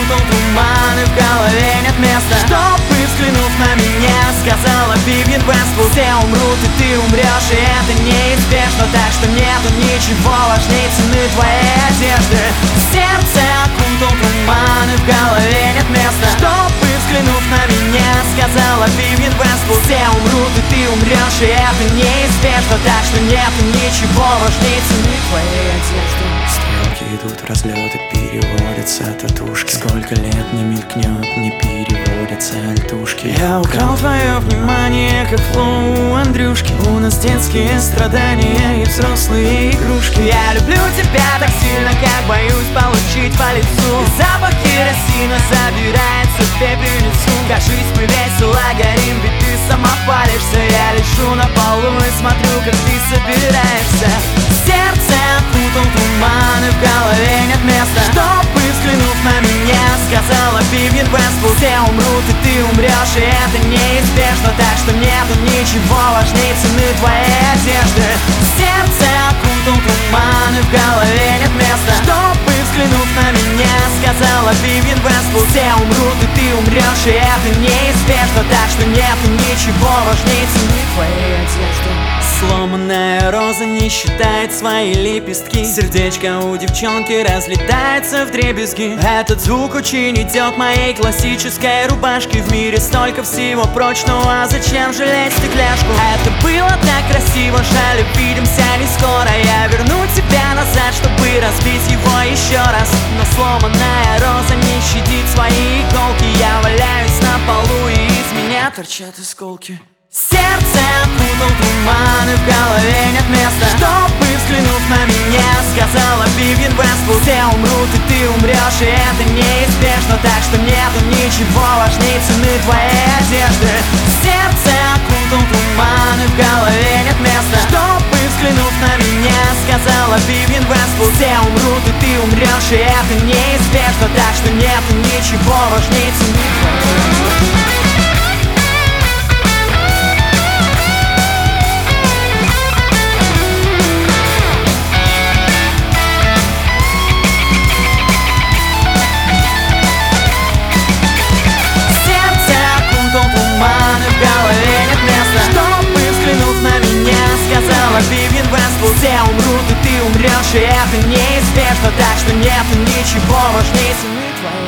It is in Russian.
окутал туман, и в голове нет места, чтобы, взглянув на меня, сказала Вивьен Вествуд: все умрут, и ты умрешь, и это неизбежно. Так что нету ничего важнее цены твоей одежды. Сердце окутал туман, и в голове нет места, чтобы, взглянув на меня, сказала Вивьен Вествуд: все умрут, и ты умрешь, и это неизбежно. Так что нету ничего важнее цены твоей одежды. Стрелки идут в разлет и переводятся татушки. Сколько лет не мелькнет, не переводятся альтушки. Я украл твое внимание, как флоу у Андрюшки. У нас детские страдания и взрослые игрушки. Я люблю тебя так сильно, как боюсь получить по лицу. И запах керосина забирается в пепельницу. Кажись, мы весело горим, ведь ты сама палишься. Я лежу на полу и смотрю, как ты собираешься. Сердце окутал туман, и в голове нет места, чтобы, взглянув на меня, сказала Вивьен Вествуд: все умрут, и ты умрешь, и это неизбежно. Так что нету ничего важнее цены твоей одежды. Сердце окутал туман, и в голове нет места, чтобы, взглянув на меня, сказала Вивьен Вествуд: все умрут, и ты умрешь, и это неизбежно. Так что нету ничего важнее цены твоей одежды. Сломанная роза не считает свои лепестки. Сердечко у девчонки разлетается вдребезги. Этот звук очень идет моей классической рубашке. В мире столько всего прочного, а зачем жалеть стекляшку? Это было так красиво, жаль, увидимся не скоро. Я верну тебя назад, чтобы разбить его еще раз. Но сломанная роза не щадит свои иголки. Я валяюсь на полу, и из меня торчат осколки. Сердце окутал туман, и в голове нет места, чтобы, взглянув на меня, сказала Вивьен Вествуд: все умрут, и ты умрешь, и это неизбежно. Так что нету ничего важнее цены твоей одежды. Сердце окутал туман, и в голове нет места, чтобы, взглянув на меня, сказала Вивьен Вествуд: все умрут, и ты умрешь, и это неизбежно. Так что нету ничего важнее цены твоей одежды. Вивьен Вествуд: все умрут, и ты умрешь, и это неизбежно. Так что нету ничего важнее цены твоей